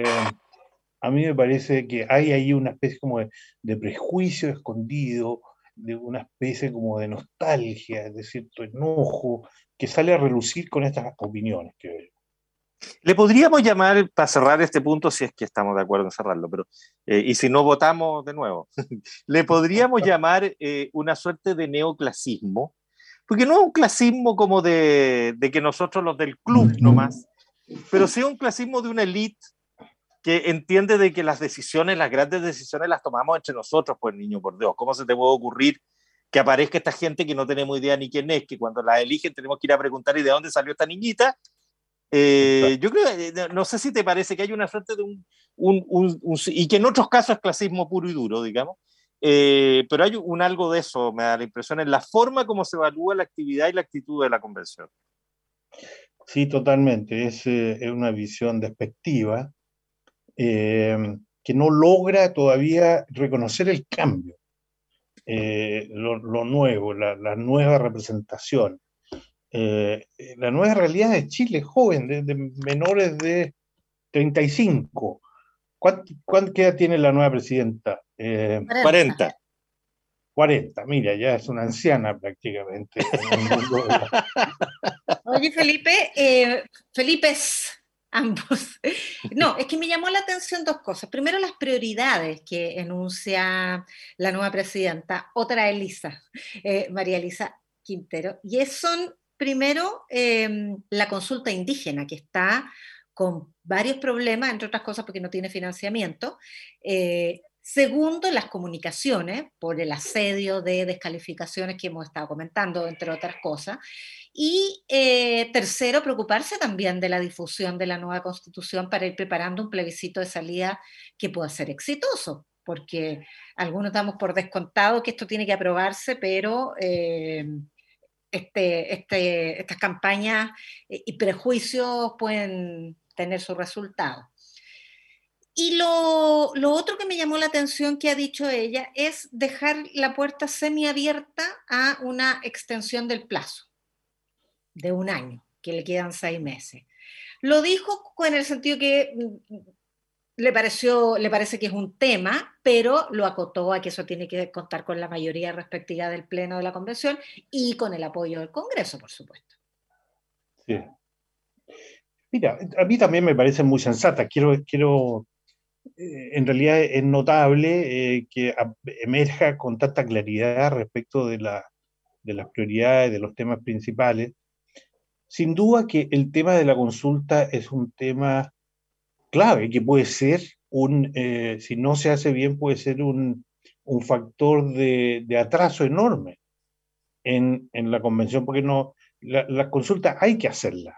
a mí me parece que hay ahí una especie como de prejuicio escondido, de una especie como de nostalgia, de cierto enojo, que sale a relucir con estas opiniones, creo yo. Le podríamos llamar, para cerrar este punto, si es que estamos de acuerdo en cerrarlo, pero y si no votamos de nuevo, le podríamos llamar una suerte de neoclasismo, porque no es un clasismo como de que nosotros los del club nomás, pero sí un clasismo de una élite que entiende de que las grandes decisiones las tomamos entre nosotros, pues niño, por Dios, ¿cómo se te puede ocurrir que aparezca esta gente que no tenemos idea ni quién es, que cuando la eligen tenemos que ir a preguntar ¿y de dónde salió esta niñita? Yo creo, no sé si te parece que hay una suerte de y que en otros casos es clasismo puro y duro, digamos, pero hay algo de eso, me da la impresión, en la forma como se evalúa la actividad y la actitud de la convención. Sí, totalmente, es una visión despectiva que no logra todavía reconocer el cambio, lo nuevo, la nueva representación, la nueva realidad de Chile joven, de menores de 35. ¿Qué edad tiene la nueva presidenta? 40. 40, mira, ya es una anciana prácticamente. Oye, Felipes, ambos. No, es que me llamó la atención dos cosas. Primero, las prioridades que enuncia la nueva presidenta, otra Elisa, María Elisa Quintero, y son, primero, la consulta indígena, que está con varios problemas, entre otras cosas porque no tiene financiamiento. Segundo, las comunicaciones, por el asedio de descalificaciones que hemos estado comentando, entre otras cosas. Y tercero, preocuparse también de la difusión de la nueva Constitución para ir preparando un plebiscito de salida que pueda ser exitoso, porque algunos damos por descontado que esto tiene que aprobarse, pero estas campañas y prejuicios pueden tener su resultado. Y lo otro que me llamó la atención que ha dicho ella es dejar la puerta semiabierta a una extensión del plazo de 1 año, que le quedan 6 meses. Lo dijo en el sentido que le parece que es un tema, pero lo acotó a que eso tiene que contar con la mayoría respectiva del Pleno de la Convención y con el apoyo del Congreso, por supuesto. Sí. Mira, a mí también me parece muy sensata. Quiero en realidad es notable que emerja con tanta claridad respecto de las prioridades, de los temas principales. Sin duda que el tema de la consulta es un tema clave, que puede ser si no se hace bien, puede ser un factor de atraso enorme en la convención, porque la consulta hay que hacerla.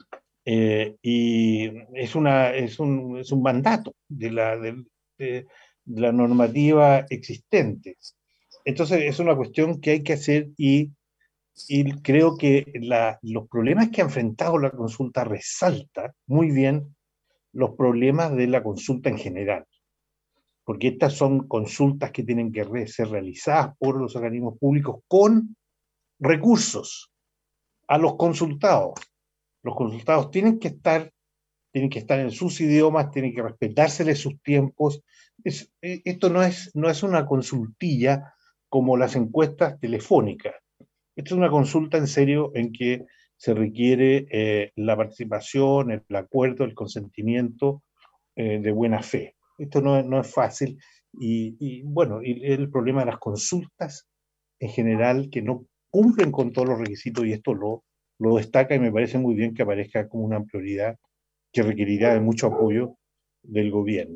Y es un mandato de la normativa existente. Entonces es una cuestión que hay que hacer y creo que los problemas que ha enfrentado la consulta resalta muy bien los problemas de la consulta en general, porque estas son consultas que tienen que ser realizadas por los organismos públicos con recursos a los consultados. Los consultados tienen que estar en sus idiomas, tienen que respetárseles sus tiempos. Esto no es una consultilla como las encuestas telefónicas. Esto es una consulta en serio en que se requiere la participación, el acuerdo, el consentimiento de buena fe. Esto no es fácil. Y el problema de las consultas en general que no cumplen con todos los requisitos, y esto lo destaca, y me parece muy bien que aparezca como una prioridad que requerirá de mucho apoyo del gobierno.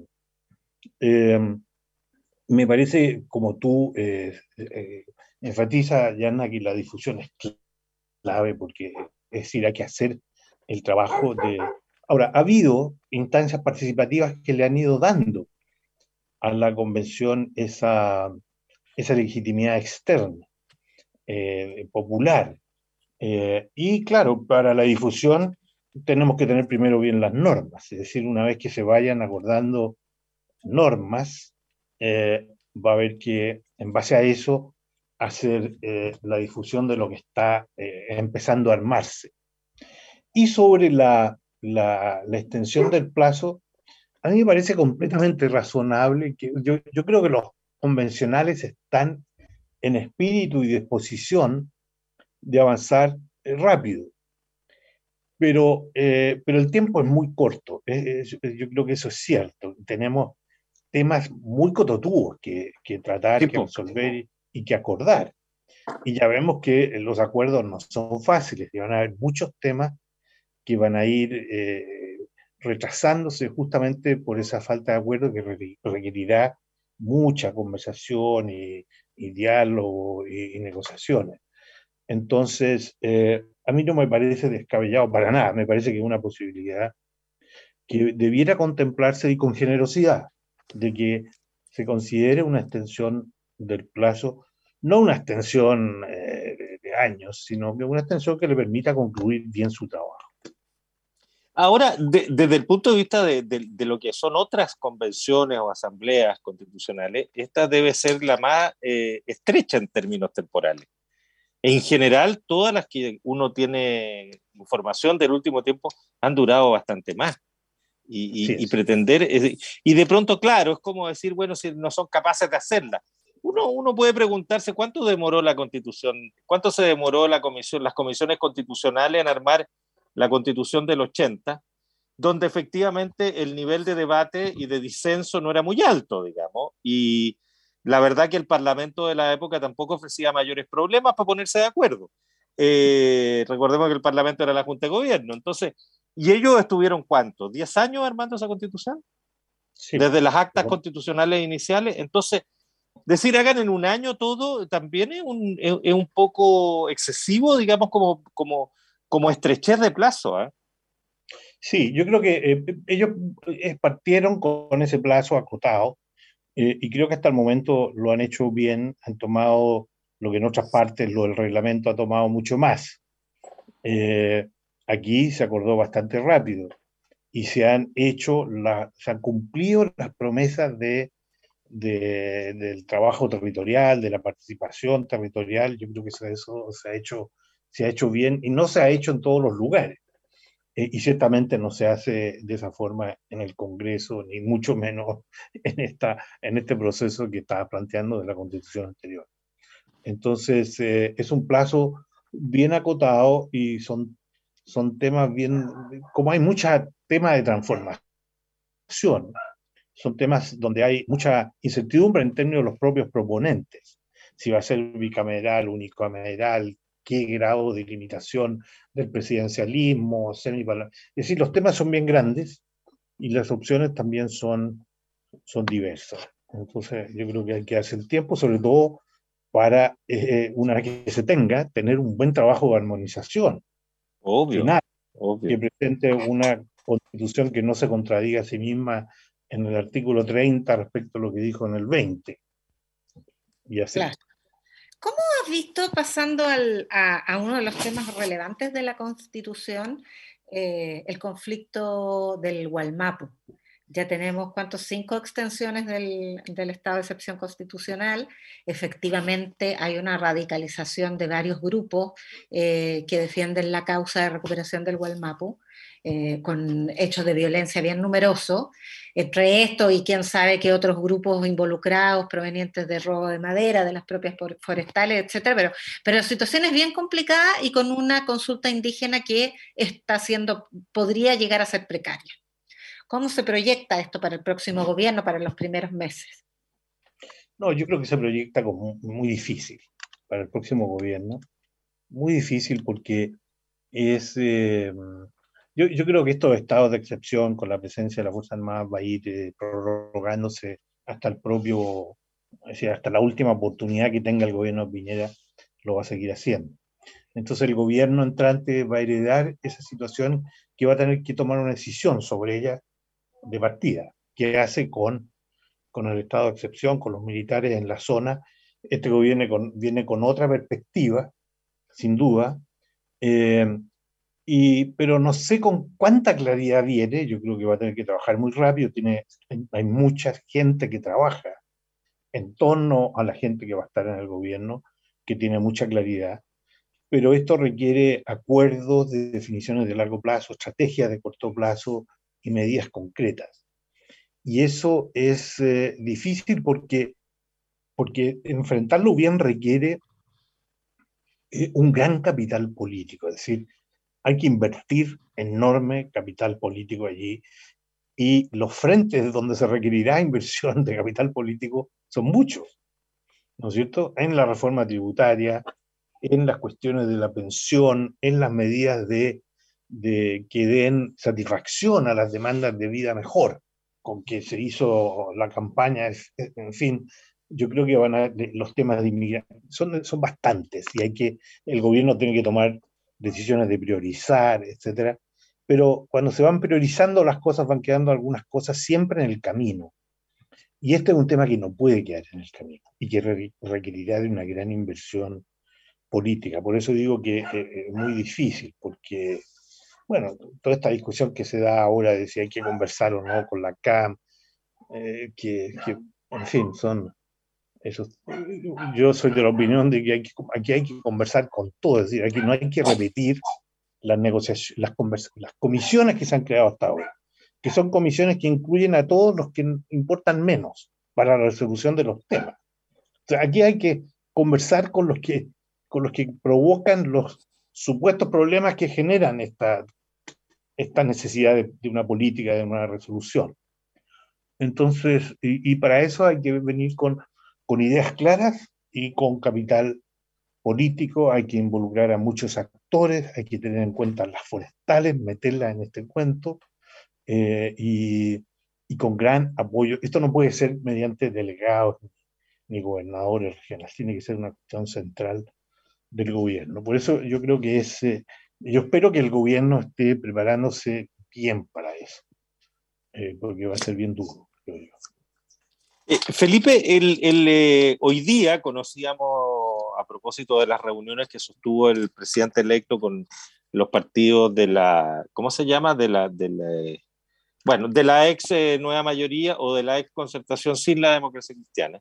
Me parece, como tú enfatiza, Yana, que la difusión es clave, porque es decir, hay que hacer el trabajo de... Ahora, ha habido instancias participativas que le han ido dando a la convención esa legitimidad externa, popular. Y claro, para la difusión tenemos que tener primero bien las normas, es decir, una vez que se vayan acordando normas, va a haber que, en base a eso, hacer la difusión de lo que está empezando a armarse. Y sobre la extensión del plazo, a mí me parece completamente razonable, que yo creo que los convencionales están en espíritu y disposición de avanzar rápido. Pero el tiempo es muy corto. Yo creo que eso es cierto. Tenemos temas muy cototudos que tratar, que resolver y que acordar. Y ya vemos que los acuerdos no son fáciles, y van a haber muchos temas que van a ir retrasándose justamente por esa falta de acuerdo que requerirá mucha conversación y diálogo y negociaciones. Entonces, a mí no me parece descabellado para nada, me parece que es una posibilidad que debiera contemplarse y con generosidad, de que se considere una extensión del plazo, no una extensión de años, sino que una extensión que le permita concluir bien su trabajo. Ahora, desde el punto de vista de lo que son otras convenciones o asambleas constitucionales, esta debe ser la más estrecha en términos temporales. En general, todas las que uno tiene información del último tiempo han durado bastante más. Y pretender, y de pronto, claro, es como decir, bueno, si no son capaces de hacerla. Uno puede preguntarse cuánto demoró la Constitución, cuánto se demoró las comisiones constitucionales en armar la Constitución del 80, donde efectivamente el nivel de debate y de disenso no era muy alto, digamos, y la verdad que el Parlamento de la época tampoco ofrecía mayores problemas para ponerse de acuerdo. Recordemos que el Parlamento era la Junta de Gobierno, entonces, ¿y ellos estuvieron cuántos? ¿10 años armando esa Constitución? Sí. Desde las actas constitucionales iniciales. Entonces, decir hagan en un año todo también es un poco excesivo, digamos, como estrechez de plazo, ¿eh? Sí, yo creo que ellos partieron con ese plazo acotado y creo que hasta el momento lo han hecho bien, han tomado lo que en otras partes lo del reglamento ha tomado mucho más. Aquí se acordó bastante rápido y se han cumplido las promesas del trabajo territorial, de la participación territorial. Yo creo que eso se ha hecho bien y no se ha hecho en todos los lugares. Y ciertamente no se hace de esa forma en el Congreso, ni mucho menos en este proceso que estaba planteando de la Constitución anterior. Entonces, es un plazo bien acotado y son temas bien, como hay muchos temas de transformación, son temas donde hay mucha incertidumbre en términos de los propios proponentes. Si va a ser bicameral, unicameral, qué grado de limitación del presidencialismo, semiparlamentario. Es decir, los temas son bien grandes y las opciones también son diversas. Entonces, yo creo que hay que hacer tiempo, sobre todo para, una vez que se tener un buen trabajo de armonización. Obvio, final, obvio. Que presente una constitución que no se contradiga a sí misma en el artículo 30 respecto a lo que dijo en el 20. Y así. Claro. ¿Cómo has visto, pasando a uno de los temas relevantes de la Constitución, el conflicto del Gualmapu? Ya tenemos, 5 extensiones del estado de excepción constitucional. Efectivamente, hay una radicalización de varios grupos que defienden la causa de recuperación del Gualmapu, con hechos de violencia bien numerosos. Entre esto y quién sabe qué otros grupos involucrados provenientes de robo de madera, de las propias forestales, etcétera, pero la situación es bien complicada y con una consulta indígena que podría llegar a ser precaria. ¿Cómo se proyecta esto para el próximo gobierno, para los primeros meses? No, yo creo que se proyecta como muy difícil para el próximo gobierno. Muy difícil porque es... Yo creo que estos estados de excepción con la presencia de la Fuerza Armada va a ir prorrogándose hasta hasta la última oportunidad que tenga el gobierno de Piñera, lo va a seguir haciendo. Entonces el gobierno entrante va a heredar esa situación que va a tener que tomar una decisión sobre ella de partida. ¿Qué hace con el estado de excepción, con los militares en la zona? Este gobierno viene con otra perspectiva, sin duda, pero no sé con cuánta claridad viene. Yo creo que va a tener que trabajar muy rápido. Hay mucha gente que trabaja en torno a la gente que va a estar en el gobierno, que tiene mucha claridad, pero esto requiere acuerdos de definiciones de largo plazo, estrategias de corto plazo y medidas concretas. Y eso es difícil porque enfrentarlo bien requiere un gran capital político, es decir, hay que invertir enorme capital político allí, y los frentes donde se requerirá inversión de capital político son muchos, ¿no es cierto? En la reforma tributaria, en las cuestiones de la pensión, en las medidas de que den satisfacción a las demandas de vida mejor, con que se hizo la campaña, en fin. Yo creo que los temas de inmigración son bastantes, y el gobierno tiene que tomar decisiones de priorizar, etcétera. Pero cuando se van priorizando las cosas, van quedando algunas cosas siempre en el camino. Y este es un tema que no puede quedar en el camino y que requerirá de una gran inversión política. Por eso digo que es muy difícil, porque bueno, toda esta discusión que se da ahora de si hay que conversar o no con la CAM, que en fin, son esos. Yo soy de la opinión de que aquí hay que conversar con todo, es decir, aquí no hay que repetir las negociaciones, las comisiones que se han creado hasta ahora, que son comisiones que incluyen a todos los que importan menos para la resolución de los temas. O sea, aquí hay que conversar con los que provocan los supuestos problemas que generan esta necesidad de una política, de una resolución. Entonces, y para eso hay que venir con ideas claras y con capital político, hay que involucrar a muchos actores, hay que tener en cuenta las forestales, meterlas en este cuento, y con gran apoyo. Esto no puede ser mediante delegados ni gobernadores regionales, tiene que ser una cuestión central del gobierno. Por eso yo creo que yo espero que el gobierno esté preparándose bien para eso, porque va a ser bien duro, creo yo. Felipe, hoy día conocíamos, a propósito de las reuniones que sostuvo el presidente electo con los partidos de la, ¿cómo se llama? De la ex Nueva Mayoría o de la ex Concertación sin la Democracia Cristiana.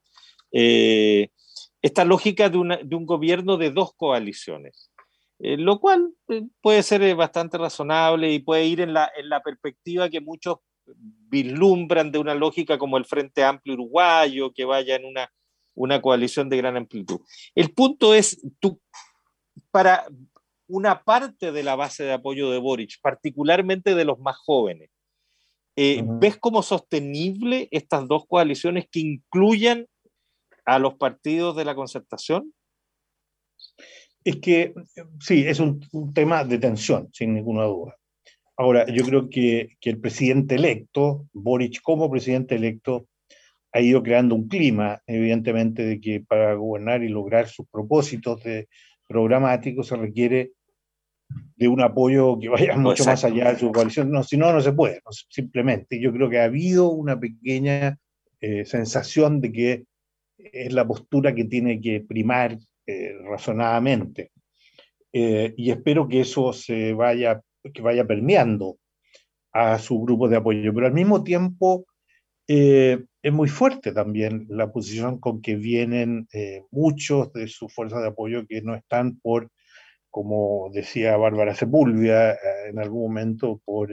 Esta lógica de un gobierno de dos coaliciones, lo cual puede ser bastante razonable y puede ir en la perspectiva que muchos vislumbran de una lógica como el Frente Amplio Uruguayo, que vaya en una coalición de gran amplitud. El punto es, para una parte de la base de apoyo de Boric, particularmente de los más jóvenes, ¿ves como sostenible estas dos coaliciones que incluyan a los partidos de la Concertación? Es que sí, es un tema de tensión, sin ninguna duda. Ahora, yo creo que el presidente electo, Boric como presidente electo, ha ido creando un clima, evidentemente, de que para gobernar y lograr sus propósitos programáticos se requiere de un apoyo que vaya mucho más allá de su coalición. No, si no se puede, simplemente. Yo creo que ha habido una pequeña sensación de que es la postura que tiene que primar razonadamente. Y espero que eso vaya permeando a su grupo de apoyo. Pero al mismo tiempo es muy fuerte también la posición con que vienen muchos de sus fuerzas de apoyo que no están por, como decía Bárbara Sepúlveda en algún momento, por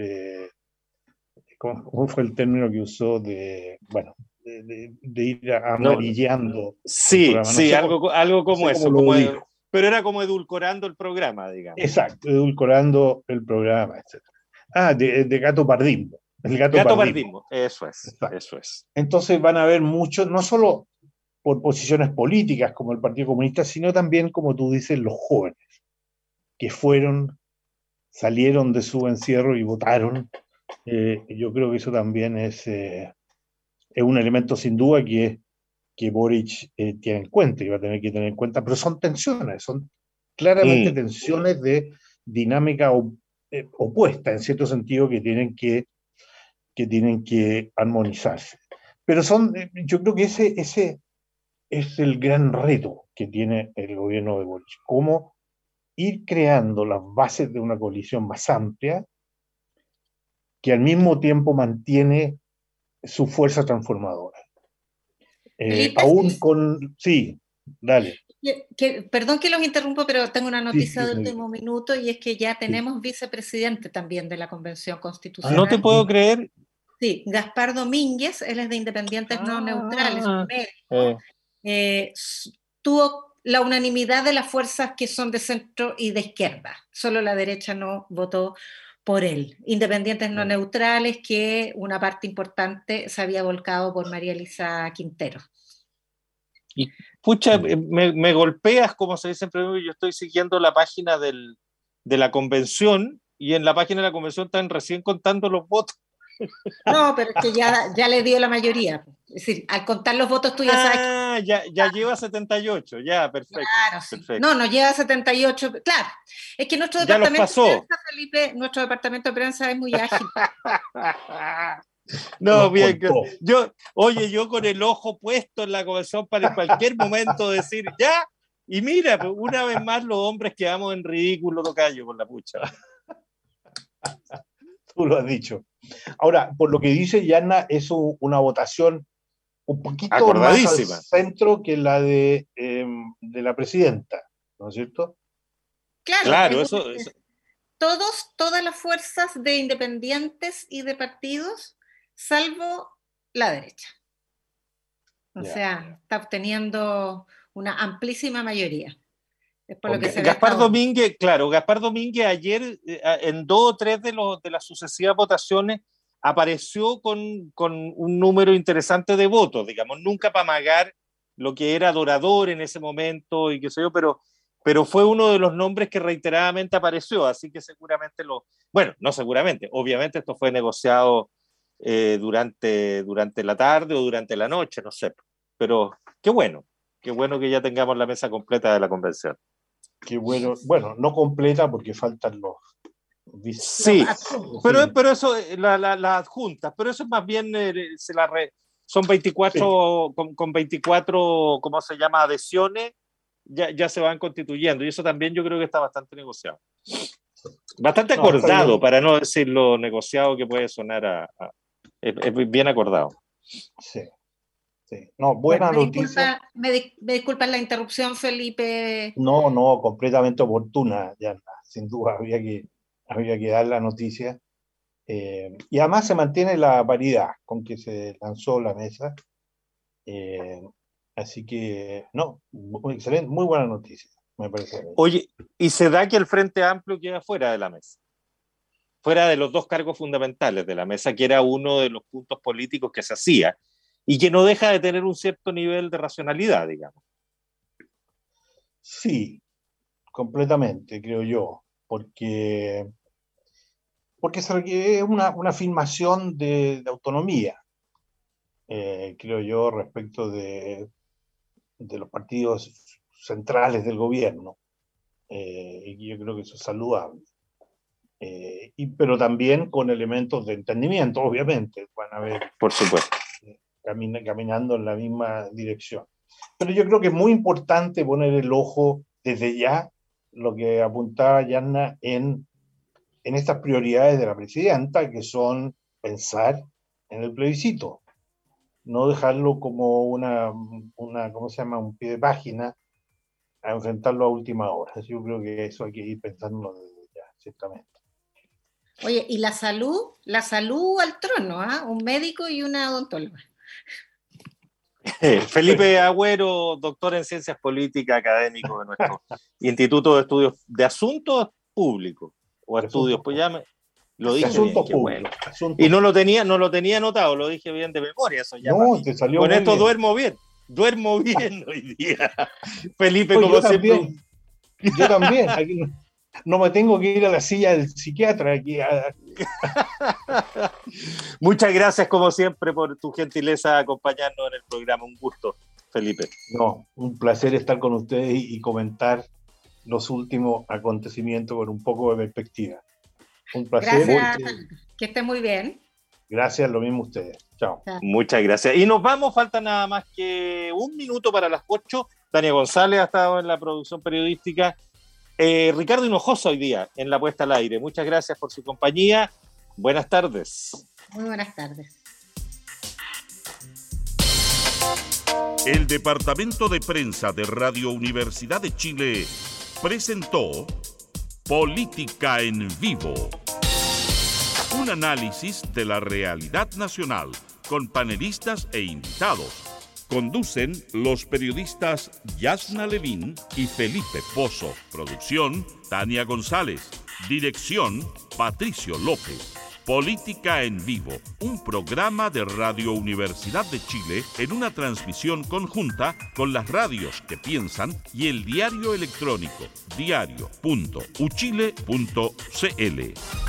¿cómo fue el término que usó? De ir amarillando. Sí, algo como eso. Pero era como edulcorando el programa, digamos. Exacto, edulcorando el programa, etc. De gato pardismo. El gato pardismo, eso es. Entonces van a haber muchos, no solo por posiciones políticas como el Partido Comunista, sino también, como tú dices, los jóvenes, que salieron de su encierro y votaron. Yo creo que eso también es un elemento sin duda que Boric tiene en cuenta y va a tener que tener en cuenta, pero son tensiones, son claramente tensiones de dinámica opuesta, en cierto sentido, que tienen que armonizarse. Pero yo creo que ese es el gran reto que tiene el gobierno de Boric, cómo ir creando las bases de una coalición más amplia que al mismo tiempo mantiene su fuerza transformadora. Sí, dale. Perdón que los interrumpo, pero tengo una noticia de último minuto, y es que ya tenemos vicepresidente también de la Convención Constitucional. No te puedo creer. Sí, Gaspar Domínguez, él es de Independientes No Neutrales, un médico. Tuvo la unanimidad de las fuerzas que son de centro y de izquierda. Solo la derecha no votó por él. Independientes No Neutrales, que una parte importante se había volcado por María Elisa Quintero. Y pucha, me golpeas, como se dice en Perú. Yo estoy siguiendo la página de la convención, y en la página de la convención están recién contando los votos. No, pero es que ya le dio la mayoría. Es decir, al contar los votos tú ya sabes. Ya lleva 78, ya, perfecto. Claro, sí. Perfecto. No lleva 78, claro. Es que nuestro departamento de prensa, Felipe, nuestro departamento de prensa es muy ágil. No, bien, yo con el ojo puesto en la convención para en cualquier momento decir ya, y mira, una vez más los hombres quedamos en ridículo, tocayo, con la pucha. Tú lo has dicho. Ahora, por lo que dice Yanna, es una votación un poquito más al centro que la de la presidenta, ¿no es cierto? Claro, eso. Todas las fuerzas de independientes y de partidos, salvo la derecha. O sea, está obteniendo una amplísima mayoría. Es por lo que se Gaspar Domínguez ayer en 2 o 3 de las sucesivas votaciones apareció con un número interesante de votos, digamos, nunca para amagar lo que era Dorador en ese momento y qué sé yo, pero fue uno de los nombres que reiteradamente apareció, así que seguramente obviamente esto fue negociado durante la tarde o durante la noche, no sé, pero qué bueno que ya tengamos la mesa completa de la convención. Qué bueno, no completa porque faltan los... Sí, pero eso, las adjuntas, pero eso más bien son 24, sí. con 24, ¿cómo se llama?, adhesiones, ya se van constituyendo, y eso también yo creo que está bastante negociado. Bastante acordado, para no decir lo negociado que puede sonar es bien acordado. Sí. No, buena noticia. Me disculpan la interrupción, Felipe. No, completamente oportuna, ya, sin duda, había que dar la noticia. Y además se mantiene la paridad con que se lanzó la mesa. Así que, excelente, muy buena noticia, me parece. Oye, y se da que el Frente Amplio queda fuera de la mesa, fuera de los 2 cargos fundamentales de la mesa, que era uno de los puntos políticos que se hacía, y que no deja de tener un cierto nivel de racionalidad, digamos. Sí, completamente, creo yo, porque se requiere una afirmación de autonomía, creo yo, respecto de los partidos centrales del gobierno, y yo creo que eso es saludable. Pero también con elementos de entendimiento, obviamente, van a ver. Por supuesto. Caminando en la misma dirección. Pero yo creo que es muy importante poner el ojo desde ya, lo que apuntaba Yanna, en estas prioridades de la presidenta, que son pensar en el plebiscito, no dejarlo como ¿cómo se llama?, un pie de página, a enfrentarlo a última hora. Yo creo que eso hay que ir pensando desde ya, ciertamente. Oye, y la salud al trono, un médico y una odontóloga. Felipe Agüero, doctor en Ciencias Políticas, académico de nuestro Instituto de Estudios de Asuntos Públicos, o Estudios, pues ya lo dije bien, qué bueno. Y no lo tenía anotado, lo dije bien de memoria, eso ya. No, te salió con esto bien. Duermo bien hoy día. Felipe, como siempre. Yo también, aquí no me tengo que ir a la silla del psiquiatra aquí. Muchas gracias, como siempre, por tu gentileza de acompañarnos en el programa. Un gusto, Felipe. No, un placer estar con ustedes y comentar los últimos acontecimientos con un poco de perspectiva. Un placer. Gracias, que esté muy bien. Gracias, lo mismo ustedes. Chao. Muchas gracias. Y nos vamos, falta nada más que 1 minuto para las 8. Tania González ha estado en la producción periodística. Ricardo Hinojosa hoy día en la puesta al aire. Muchas gracias por su compañía. Buenas tardes. Muy buenas tardes. El Departamento de Prensa de Radio Universidad de Chile presentó Política en Vivo. Un análisis de la realidad nacional con panelistas e invitados. Conducen los periodistas Yasna Levín y Felipe Pozo. Producción, Tania González. Dirección, Patricio López. Política en Vivo, un programa de Radio Universidad de Chile en una transmisión conjunta con las radios que piensan y el diario electrónico diario.uchile.cl.